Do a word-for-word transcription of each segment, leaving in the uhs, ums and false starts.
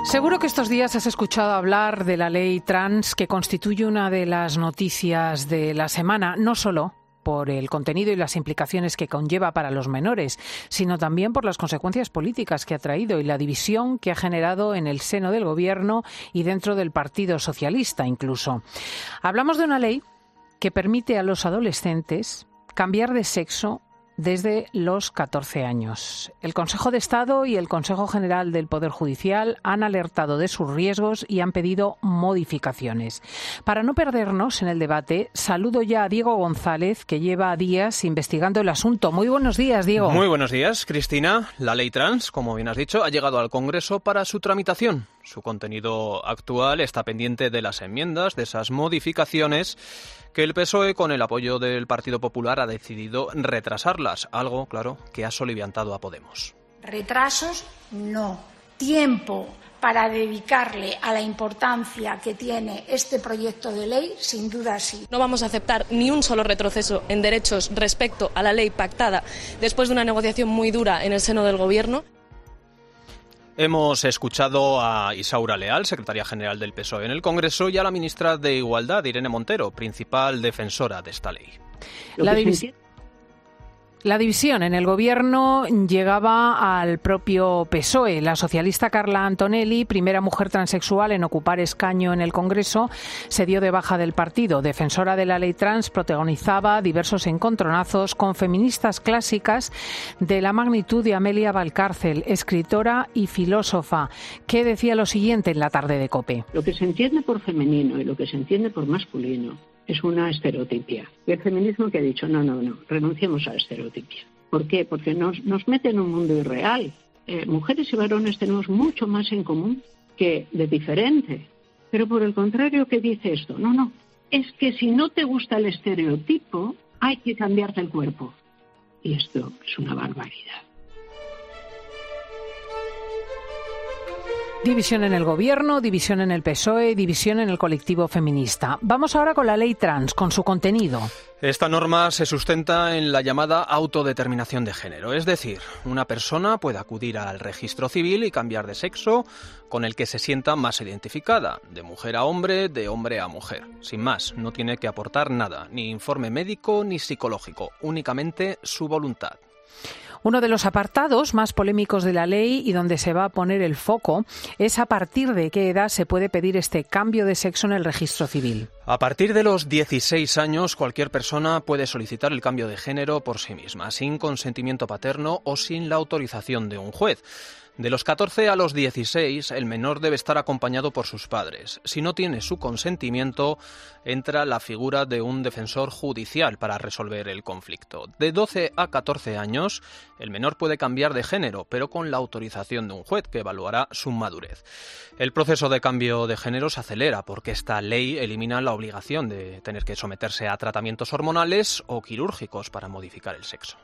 Seguro que estos días has escuchado hablar de la ley trans, que constituye una de las noticias de la semana, no solo por el contenido y las implicaciones que conlleva para los menores, sino también por las consecuencias políticas que ha traído y la división que ha generado en el seno del Gobierno y dentro del Partido Socialista incluso. Hablamos de una ley que permite a los adolescentes cambiar de sexo desde los catorce años. El Consejo de Estado y el Consejo General del Poder Judicial han alertado de sus riesgos y han pedido modificaciones. Para no perdernos en el debate, saludo ya a Diego González, que lleva días investigando el asunto. Muy buenos días, Diego. Muy buenos días, Cristina. La ley trans, como bien has dicho, ha llegado al Congreso para su tramitación. Su contenido actual está pendiente de las enmiendas, de esas modificaciones que el P S O E, con el apoyo del Partido Popular, ha decidido retrasarlas, algo, claro, que ha soliviantado a Podemos. Retrasos, no. Tiempo para dedicarle a la importancia que tiene este proyecto de ley, sin duda sí. No vamos a aceptar ni un solo retroceso en derechos respecto a la ley pactada después de una negociación muy dura en el seno del Gobierno. Hemos escuchado a Isaura Leal, secretaria general del P S O E en el Congreso, y a la ministra de Igualdad, Irene Montero, principal defensora de esta ley. La división, la división en el Gobierno llegaba al propio P S O E. La socialista Carla Antonelli, primera mujer transexual en ocupar escaño en el Congreso, se dio de baja del partido. Defensora de la ley trans, protagonizaba diversos encontronazos con feministas clásicas de la magnitud de Amelia Valcárcel, escritora y filósofa, que decía lo siguiente en la tarde de COPE. Lo que se entiende por femenino y lo que se entiende por masculino es una estereotipia. Y el feminismo que ha dicho, no, no, no, renunciemos a la estereotipia. ¿Por qué? Porque nos, nos mete en un mundo irreal. Eh, mujeres y varones tenemos mucho más en común que de diferente. Pero por el contrario, ¿qué dice esto? No, no, es que si no te gusta el estereotipo, hay que cambiarte el cuerpo. Y esto es una barbaridad. División en el Gobierno, división en el P S O E, división en el colectivo feminista. Vamos ahora con la ley trans, con su contenido. Esta norma se sustenta en la llamada autodeterminación de género, es decir, una persona puede acudir al registro civil y cambiar de sexo con el que se sienta más identificada, de mujer a hombre, de hombre a mujer. Sin más, no tiene que aportar nada, ni informe médico ni psicológico, únicamente su voluntad. Uno de los apartados más polémicos de la ley y donde se va a poner el foco es a partir de qué edad se puede pedir este cambio de sexo en el registro civil. A partir de los dieciséis años, cualquier persona puede solicitar el cambio de género por sí misma, sin consentimiento paterno o sin la autorización de un juez. De los catorce a los dieciséis, el menor debe estar acompañado por sus padres. Si no tiene su consentimiento, entra la figura de un defensor judicial para resolver el conflicto. De doce a catorce años, el menor puede cambiar de género, pero con la autorización de un juez que evaluará su madurez. El proceso de cambio de género se acelera porque esta ley elimina la obligación de tener que someterse a tratamientos hormonales o quirúrgicos para modificar el sexo.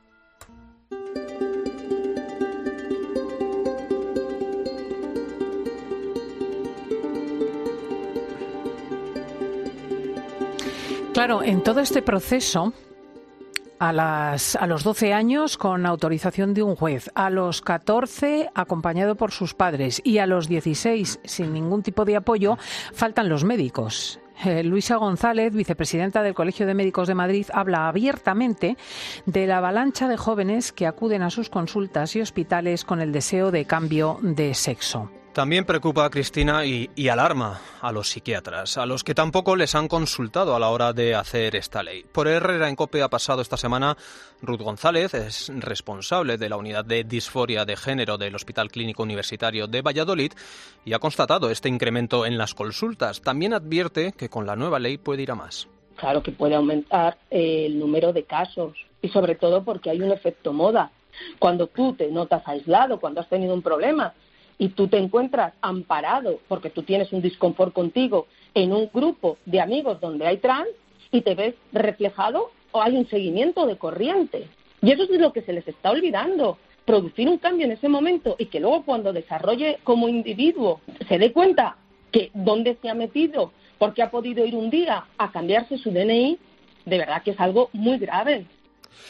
Claro, en todo este proceso, a, las, a los doce años con autorización de un juez, a los catorce acompañado por sus padres y a los dieciséis sin ningún tipo de apoyo, faltan los médicos. Eh, Luisa González, vicepresidenta del Colegio de Médicos de Madrid, habla abiertamente de la avalancha de jóvenes que acuden a sus consultas y hospitales con el deseo de cambio de sexo. También preocupa, Cristina, y, y alarma a los psiquiatras, a los que tampoco les han consultado a la hora de hacer esta ley. Por Herrera en COPE ha pasado esta semana Ruth González, es responsable de la unidad de disforia de género del Hospital Clínico Universitario de Valladolid y ha constatado este incremento en las consultas. También advierte que con la nueva ley puede ir a más. Claro que puede aumentar eh, el número de casos y sobre todo porque hay un efecto moda. Cuando tú te notas aislado, cuando has tenido un problema, y tú te encuentras amparado porque tú tienes un disconfort contigo en un grupo de amigos donde hay trans y te ves reflejado o hay un seguimiento de corriente. Y eso es lo que se les está olvidando, producir un cambio en ese momento y que luego cuando desarrolle como individuo se dé cuenta que dónde se ha metido, porque ha podido ir un día a cambiarse su D N I, de verdad que es algo muy grave.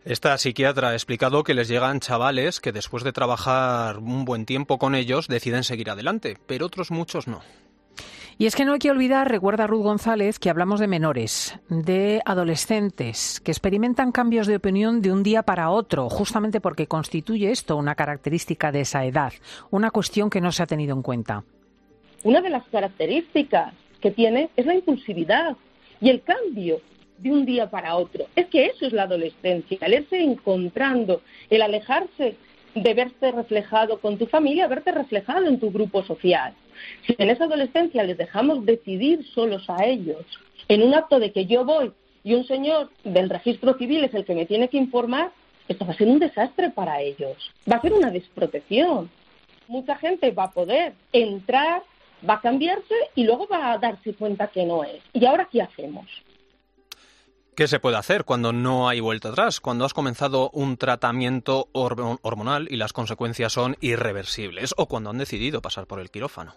Esta psiquiatra ha explicado que les llegan chavales que después de trabajar un buen tiempo con ellos deciden seguir adelante, pero otros muchos no. Y es que no hay que olvidar, recuerda Ruth González, que hablamos de menores, de adolescentes, que experimentan cambios de opinión de un día para otro, justamente porque constituye esto una característica de esa edad, una cuestión que no se ha tenido en cuenta. Una de las características que tiene es la impulsividad y el cambio de un día para otro. Es que eso es la adolescencia, el irse encontrando, el alejarse de verte reflejado con tu familia, verte reflejado en tu grupo social. Si en esa adolescencia les dejamos decidir solos a ellos, en un acto de que yo voy y un señor del registro civil es el que me tiene que informar, esto va a ser un desastre para ellos, va a ser una desprotección. Mucha gente va a poder entrar, va a cambiarse y luego va a darse cuenta que no es. ¿Y ahora qué hacemos? ¿Qué se puede hacer cuando no hay vuelta atrás? Cuando has comenzado un tratamiento hormonal y las consecuencias son irreversibles, o cuando han decidido pasar por el quirófano.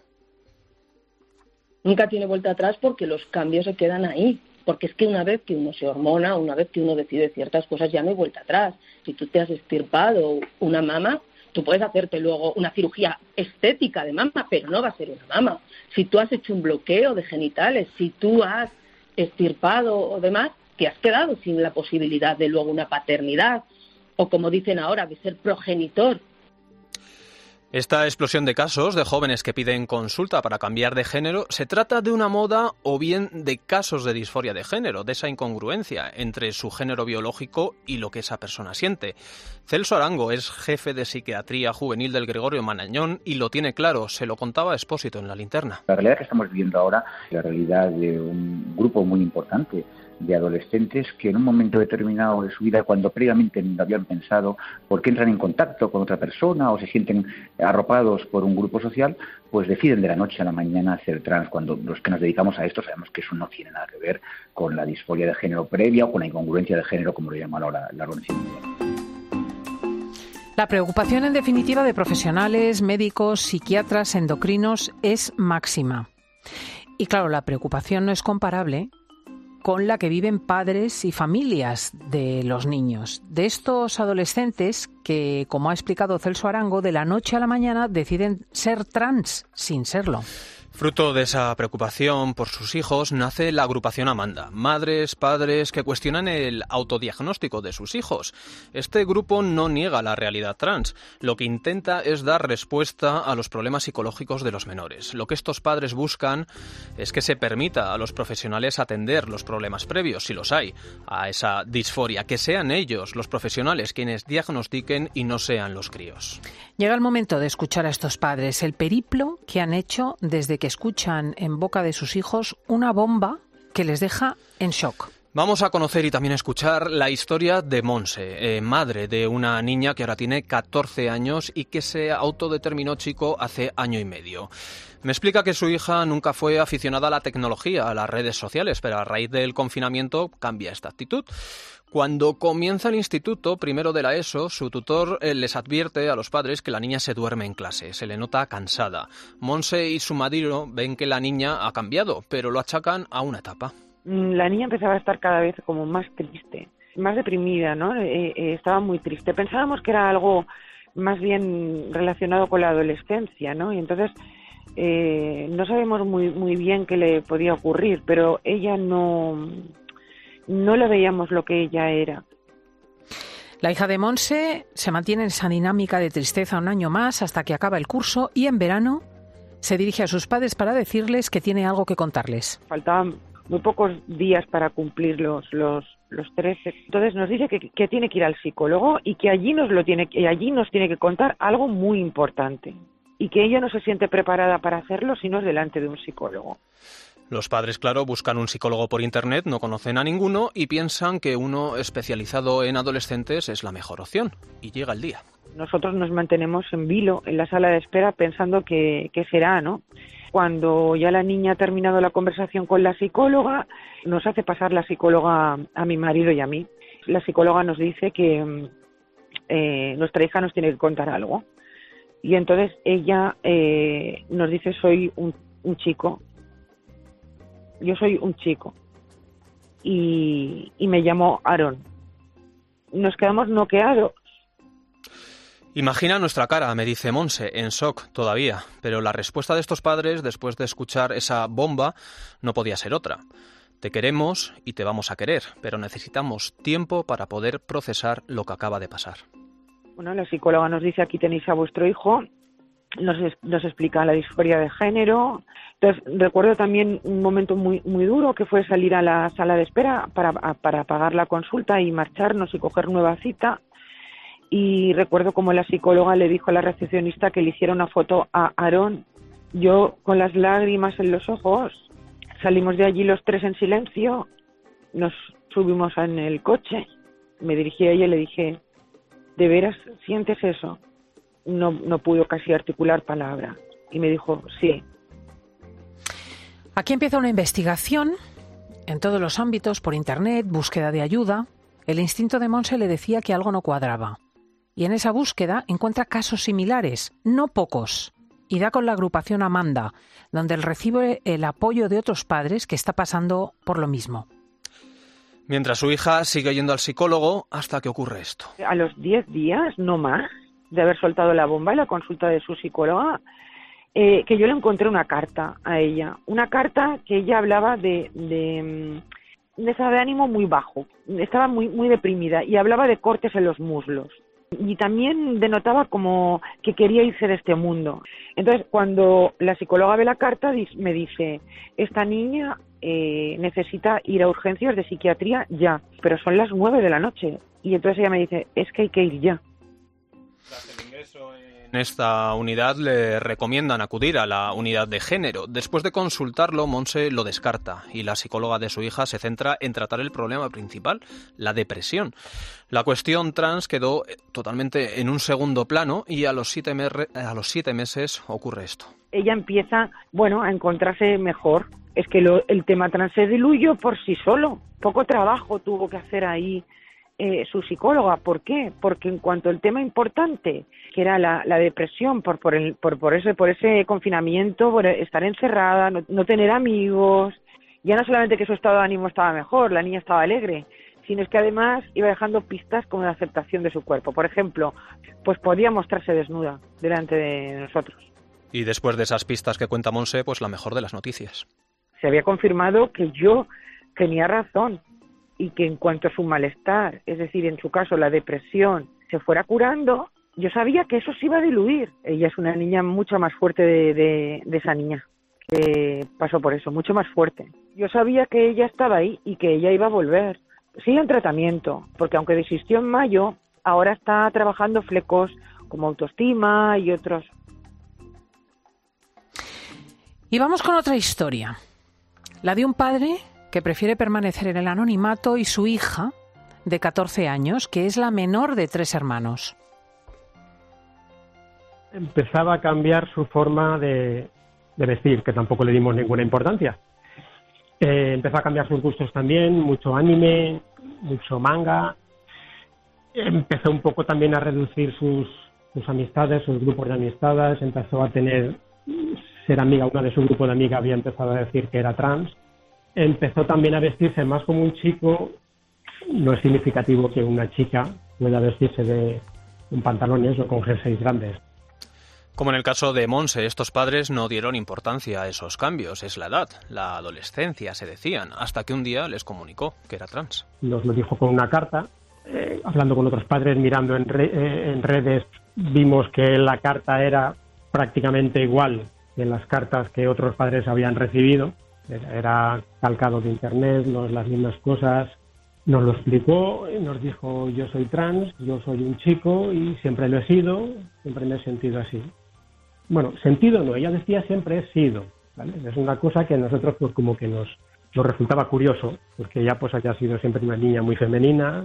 Nunca tiene vuelta atrás porque los cambios se quedan ahí. Porque es que una vez que uno se hormona, una vez que uno decide ciertas cosas, ya no hay vuelta atrás. Si tú te has extirpado una mama, tú puedes hacerte luego una cirugía estética de mama, pero no va a ser una mama. Si tú has hecho un bloqueo de genitales, si tú has extirpado o demás, que has quedado sin la posibilidad de luego una paternidad, o como dicen ahora, de ser progenitor. Esta explosión de casos de jóvenes que piden consulta para cambiar de género, ¿se trata de una moda o bien de casos de disforia de género, de esa incongruencia entre su género biológico y lo que esa persona siente? Celso Arango es jefe de psiquiatría juvenil del Gregorio Marañón y lo tiene claro, se lo contaba a Expósito en La Linterna. La realidad que estamos viviendo ahora es la realidad de un grupo muy importante de adolescentes que en un momento determinado de su vida, cuando previamente no habían pensado por qué entran en contacto con otra persona o se sienten arropados por un grupo social, pues deciden de la noche a la mañana ser trans, cuando los que nos dedicamos a esto sabemos que eso no tiene nada que ver con la disforia de género previa o con la incongruencia de género, como lo llama ahora la organización mundial. La preocupación, en definitiva, de profesionales, médicos, psiquiatras, endocrinos es máxima. Y claro, la preocupación no es comparable con la que viven padres y familias de los niños, de estos adolescentes que, como ha explicado Celso Arango, de la noche a la mañana deciden ser trans sin serlo. Fruto de esa preocupación por sus hijos nace la agrupación Amanda, madres, padres que cuestionan el autodiagnóstico de sus hijos. Este grupo no niega la realidad trans, lo que intenta es dar respuesta a los problemas psicológicos de los menores. Lo que estos padres buscan es que se permita a los profesionales atender los problemas previos, si los hay, a esa disforia, que sean ellos, los profesionales, quienes diagnostiquen y no sean los críos. Llega el momento de escuchar a estos padres, el periplo que han hecho desde que escuchan en boca de sus hijos una bomba que les deja en shock. Vamos a conocer y también escuchar la historia de Monse, eh, madre de una niña que ahora tiene catorce años y que se autodeterminó chico hace año y medio. Me explica que su hija nunca fue aficionada a la tecnología, a las redes sociales, pero a raíz del confinamiento cambia esta actitud. Cuando comienza el instituto, primero de la ESO, su tutor eh, les advierte a los padres que la niña se duerme en clase, se le nota cansada. Monse y su marido ven que la niña ha cambiado, pero lo achacan a una etapa. La niña empezaba a estar cada vez como más triste, más deprimida, ¿no? Eh, eh, estaba muy triste. Pensábamos que era algo más bien relacionado con la adolescencia, ¿no? Y entonces eh, no sabemos muy muy bien qué le podía ocurrir, pero ella no... no le veíamos lo que ella era. La hija de Monse se mantiene en esa dinámica de tristeza un año más hasta que acaba el curso y en verano se dirige a sus padres para decirles que tiene algo que contarles. Faltaban muy pocos días para cumplir los los, los trece. Entonces nos dice que, que tiene que ir al psicólogo y que allí nos lo tiene que allí nos tiene que contar algo muy importante y que ella no se siente preparada para hacerlo si no es delante de un psicólogo. Los padres, claro, buscan un psicólogo por internet, no conocen a ninguno y piensan que uno especializado en adolescentes es la mejor opción. Y llega el día. Nosotros nos mantenemos en vilo, en la sala de espera, pensando que, que será, ¿no? Cuando ya la niña ha terminado la conversación con la psicóloga, nos hace pasar la psicóloga a mi marido y a mí. La psicóloga nos dice que eh, nuestra hija nos tiene que contar algo. Y entonces ella eh, nos dice, soy un, un chico. Yo soy un chico y, y me llamo Aarón. nos quedamos noqueados. Imagina nuestra cara, me dice Monse, en shock todavía, pero la respuesta de estos padres después de escuchar esa bomba no podía ser otra. Te queremos y te vamos a querer, pero necesitamos tiempo para poder procesar lo que acaba de pasar. Bueno, la psicóloga nos dice, aquí tenéis a vuestro hijo, nos, nos explica la disforia de género. Entonces, recuerdo también un momento muy muy duro, que fue salir a la sala de espera para, para pagar la consulta y marcharnos y coger nueva cita. Y recuerdo como la psicóloga le dijo a la recepcionista que le hiciera una foto a Aarón. Yo, con las lágrimas en los ojos, salimos de allí los tres en silencio, nos subimos en el coche, me dirigí a ella y le dije, ¿de veras sientes eso? No, no pudo casi articular palabra. Y me dijo, sí. Aquí empieza una investigación en todos los ámbitos, por internet, búsqueda de ayuda. El instinto de Monse le decía que algo no cuadraba. Y en esa búsqueda encuentra casos similares, no pocos, y da con la agrupación Amanda, donde él recibe el apoyo de otros padres que está pasando por lo mismo. Mientras su hija sigue yendo al psicólogo hasta que ocurre esto. A los diez días, no más, de haber soltado la bomba en la consulta de su psicóloga, eh, que yo le encontré una carta a ella. Una carta que ella hablaba de, de, de estado de ánimo muy bajo. Estaba muy, muy deprimida y hablaba de cortes en los muslos. Y también denotaba como que quería irse de este mundo. Entonces, cuando la psicóloga ve la carta, me dice, esta niña eh, necesita ir a urgencias de psiquiatría ya, pero son las nueve de la noche. Y entonces ella me dice, es que hay que ir ya. Tras el ingreso en esta unidad le recomiendan acudir a la unidad de género. Después de consultarlo, Monse lo descarta y la psicóloga de su hija se centra en tratar el problema principal, la depresión. La cuestión trans quedó totalmente en un segundo plano y a los siete, mer- a los siete meses ocurre esto. Ella empieza, bueno, a encontrarse mejor. Es que lo, el tema trans se diluyó por sí solo. Poco trabajo tuvo que hacer ahí eh, su psicóloga. ¿Por qué? Porque en cuanto al tema importante, que era la, la depresión por por, el, por por ese por ese confinamiento, por estar encerrada, no, no tener amigos, ya no solamente que su estado de ánimo estaba mejor, la niña estaba alegre, sino es que además iba dejando pistas como de aceptación de su cuerpo. Por ejemplo, pues podía mostrarse desnuda delante de nosotros. Y después de esas pistas que cuenta Monse, pues la mejor de las noticias. Se había confirmado que yo tenía razón y que en cuanto a su malestar, es decir, en su caso la depresión, se fuera curando, yo sabía que eso se iba a diluir. Ella es una niña mucho más fuerte de, de, de esa niña que pasó por eso, mucho más fuerte. Yo sabía que ella estaba ahí y que ella iba a volver. Sigue en tratamiento, porque aunque desistió en mayo, ahora está trabajando flecos como autoestima y otros. Y vamos con otra historia, la de un padre que prefiere permanecer en el anonimato y su hija, de catorce años, que es la menor de tres hermanos. Empezaba a cambiar su forma de, de vestir, que tampoco le dimos ninguna importancia. Eh, empezó a cambiar sus gustos también, mucho anime, mucho manga. Empezó un poco también a reducir sus, sus amistades, sus grupos de amistades. Empezó a tener, ser amiga, una de su grupo de amigas había empezado a decir que era trans. Empezó también a vestirse más como un chico. No es significativo que una chica pueda vestirse de un pantalones o con jerseys grandes. Como en el caso de Monse, estos padres no dieron importancia a esos cambios. Es la edad, la adolescencia, se decían, hasta que un día les comunicó que era trans. Nos lo dijo con una carta. Eh, hablando con otros padres, mirando en, re- eh, en redes, vimos que la carta era prácticamente igual que las cartas que otros padres habían recibido. Era, era calcado de internet, los, las mismas cosas. Nos lo explicó, nos dijo, yo soy trans, yo soy un chico y siempre lo he sido, siempre me he sentido así. Bueno, sentido no, ella decía siempre he sido, ¿vale? Es una cosa que a nosotros pues como que nos, nos resultaba curioso, porque ella pues había sido siempre una niña muy femenina.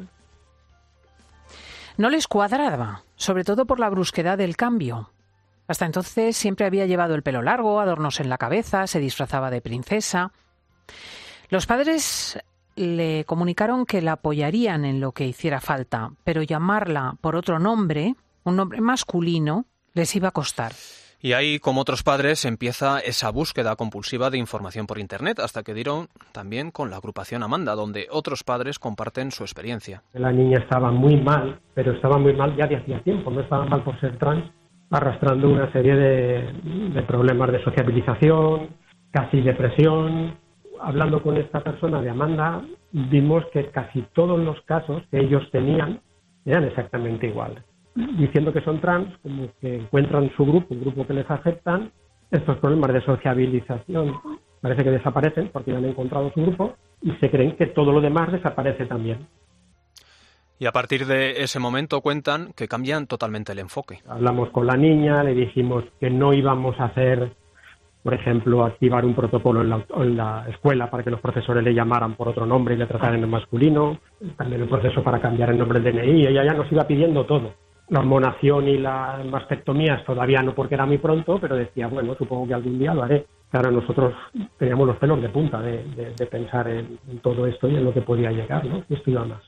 No les cuadraba, sobre todo por la brusquedad del cambio. Hasta entonces siempre había llevado el pelo largo, adornos en la cabeza, se disfrazaba de princesa. Los padres le comunicaron que la apoyarían en lo que hiciera falta, pero llamarla por otro nombre, un nombre masculino, les iba a costar. Y ahí, como otros padres, empieza esa búsqueda compulsiva de información por Internet, hasta que dieron también con la agrupación Amanda, donde otros padres comparten su experiencia. La niña estaba muy mal, pero estaba muy mal ya de hacía tiempo, no estaba mal por ser trans, arrastrando una serie de, de problemas de sociabilización, casi depresión. Hablando con esta persona de Amanda, vimos que casi todos los casos que ellos tenían eran exactamente iguales. Diciendo que son trans, como que encuentran su grupo, un grupo que les aceptan, estos problemas de sociabilización parece que desaparecen porque ya han encontrado su grupo y se creen que todo lo demás desaparece también. Y a partir de ese momento cuentan que cambian totalmente el enfoque. Hablamos con la niña, le dijimos que no íbamos a hacer, por ejemplo, activar un protocolo en la, en la escuela para que los profesores le llamaran por otro nombre y le trataran en masculino, también el proceso para cambiar el nombre del D N I, ella ya nos iba pidiendo todo. La hormonación y las mastectomías todavía no, porque era muy pronto, pero decía, bueno, supongo que algún día lo haré. Claro, nosotros teníamos los pelos de punta de, de, de pensar en, en todo esto y en lo que podía llegar, ¿no? Y esto iba más.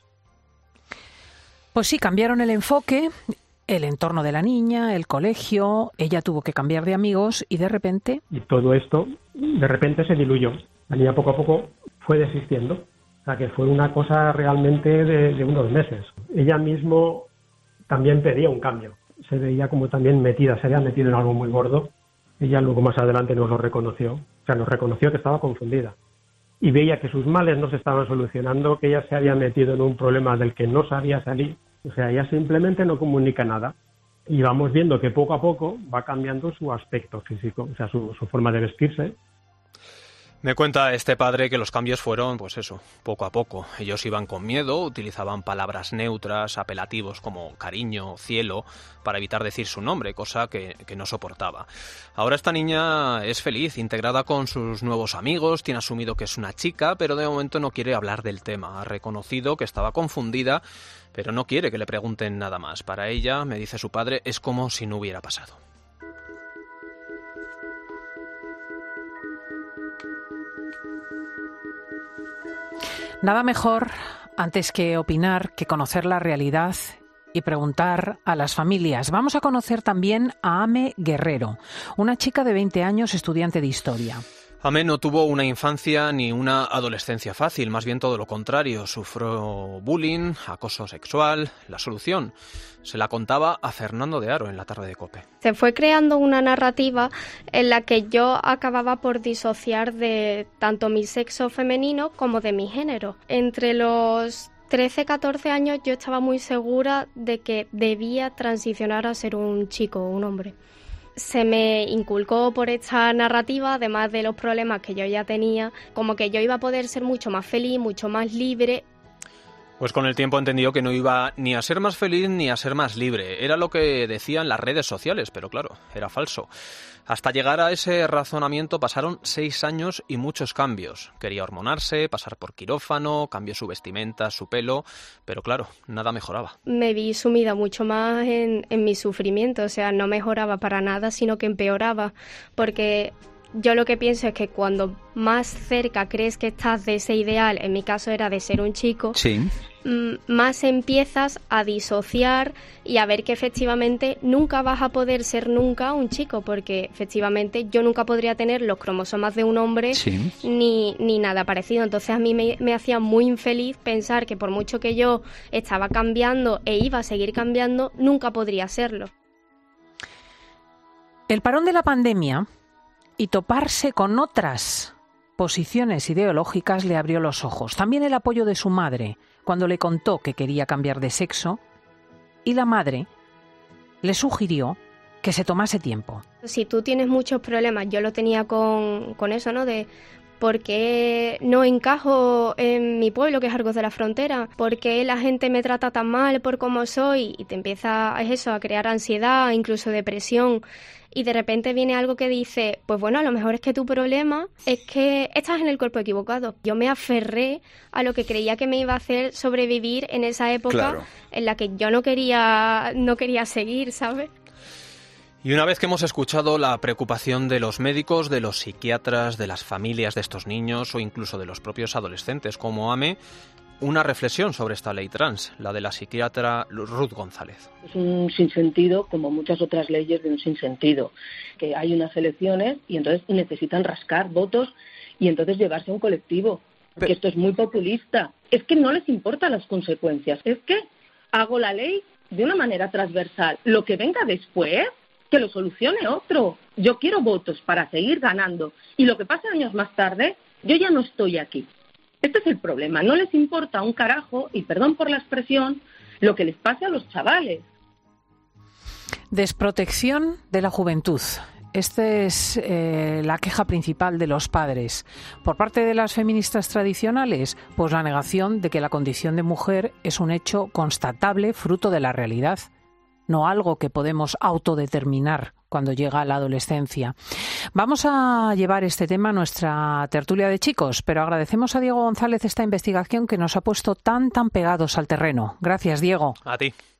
Pues sí, cambiaron el enfoque, el entorno de la niña, el colegio, ella tuvo que cambiar de amigos y de repente... Y todo esto, de repente se diluyó. La niña poco a poco fue desistiendo. O sea, que fue una cosa realmente de, de unos meses. Ella mismo también pedía un cambio. Se veía como también metida, se había metido en algo muy gordo. Ella luego más adelante nos lo reconoció. O sea, nos reconoció que estaba confundida. Y veía que sus males no se estaban solucionando, que ella se había metido en un problema del que no sabía salir. O sea, ella simplemente no comunica nada. Y vamos viendo que poco a poco va cambiando su aspecto físico, o sea, su, su forma de vestirse. Me cuenta este padre que los cambios fueron, pues eso, poco a poco. Ellos iban con miedo, utilizaban palabras neutras, apelativos como cariño, cielo, para evitar decir su nombre, cosa que, que no soportaba. Ahora esta niña es feliz, integrada con sus nuevos amigos, tiene asumido que es una chica, pero de momento no quiere hablar del tema. Ha reconocido que estaba confundida, pero no quiere que le pregunten nada más. Para ella, me dice su padre, es como si no hubiera pasado. Nada mejor, antes que opinar, que conocer la realidad y preguntar a las familias. Vamos a conocer también a Ame Guerrero, una chica de veinte años, estudiante de historia. Ame no tuvo una infancia ni una adolescencia fácil, más bien todo lo contrario. Sufrió bullying, acoso sexual. La solución se la contaba a Fernando de Aro en la tarde de COPE. Se fue creando una narrativa en la que yo acababa por disociar de tanto mi sexo femenino como de mi género. Entre los trece, catorce años yo estaba muy segura de que debía transicionar a ser un chico o un hombre. Se me inculcó por esta narrativa, además de los problemas que yo ya tenía, como que yo iba a poder ser mucho más feliz, mucho más libre. Pues con el tiempo entendió que no iba ni a ser más feliz ni a ser más libre. Era lo que decían las redes sociales, pero claro, era falso. Hasta llegar a ese razonamiento pasaron seis años y muchos cambios. Quería hormonarse, pasar por quirófano, cambió su vestimenta, su pelo, pero claro, nada mejoraba. Me vi sumida mucho más en, en mi sufrimiento, o sea, no mejoraba para nada, sino que empeoraba, porque yo lo que pienso es que cuando más cerca crees que estás de ese ideal, en mi caso era de ser un chico, sí, más empiezas a disociar y a ver que efectivamente nunca vas a poder ser nunca un chico, porque efectivamente yo nunca podría tener los cromosomas de un hombre, sí, ni, ni nada parecido. Entonces a mí me, me hacía muy infeliz pensar que por mucho que yo estaba cambiando e iba a seguir cambiando, nunca podría serlo. El parón de la pandemia y toparse con otras posiciones ideológicas le abrió los ojos. También el apoyo de su madre cuando le contó que quería cambiar de sexo, y la madre le sugirió que se tomase tiempo. Si tú tienes muchos problemas, yo lo tenía con, con eso, ¿no? De ¿por qué no encajo en mi pueblo, que es Argos de la Frontera? ¿Por qué la gente me trata tan mal por cómo soy? Y te empieza es eso, a crear ansiedad, incluso depresión. Y de repente viene algo que dice, pues bueno, a lo mejor es que tu problema es que estás en el cuerpo equivocado. Yo me aferré a lo que creía que me iba a hacer sobrevivir en esa época, claro, en la que yo no quería, no quería seguir, ¿sabes? Y una vez que hemos escuchado la preocupación de los médicos, de los psiquiatras, de las familias de estos niños o incluso de los propios adolescentes como Ame, una reflexión sobre esta ley trans, la de la psiquiatra Ruth González. Es un sinsentido, como muchas otras leyes de un sinsentido, que hay unas elecciones y entonces necesitan rascar votos y entonces llevarse a un colectivo, porque esto es muy populista. Es que no les importan las consecuencias, es que hago la ley de una manera transversal. Lo que venga después, que lo solucione otro. Yo quiero votos para seguir ganando. Y lo que pase años más tarde, yo ya no estoy aquí. Este es el problema. No les importa un carajo, y perdón por la expresión, lo que les pase a los chavales. Desprotección de la juventud. Esta es eh, la queja principal de los padres. Por parte de las feministas tradicionales, pues la negación de que la condición de mujer es un hecho constatable, fruto de la realidad, no algo que podemos autodeterminar cuando llega la adolescencia. Vamos a llevar este tema a nuestra tertulia de chicos, pero agradecemos a Diego González esta investigación que nos ha puesto tan, tan pegados al terreno. Gracias, Diego. A ti.